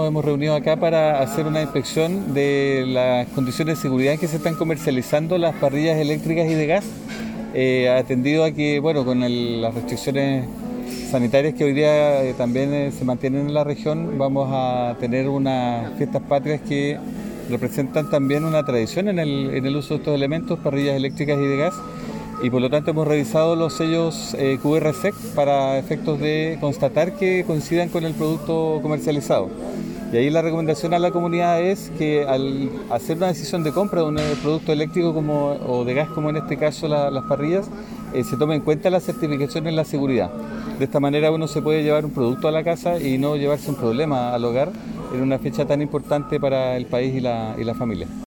nos hemos reunido acá para hacer una inspección de las condiciones de seguridad en que se están comercializando las parrillas eléctricas y de gas, atendido a que, bueno, con las restricciones sanitarias que hoy día también se mantienen en la región, vamos a tener unas fiestas patrias que representan también una tradición en el uso de estos elementos, parrillas eléctricas y de gas, y por lo tanto hemos revisado los sellos QR-SEC para efectos de constatar que coincidan con el producto comercializado. Y ahí la recomendación a la comunidad es que al hacer una decisión de compra de un producto eléctrico o de gas, como en este caso las parrillas, se tome en cuenta la certificación en la seguridad. De esta manera uno se puede llevar un producto a la casa y no llevarse un problema al hogar en una fecha tan importante para el país y la familia.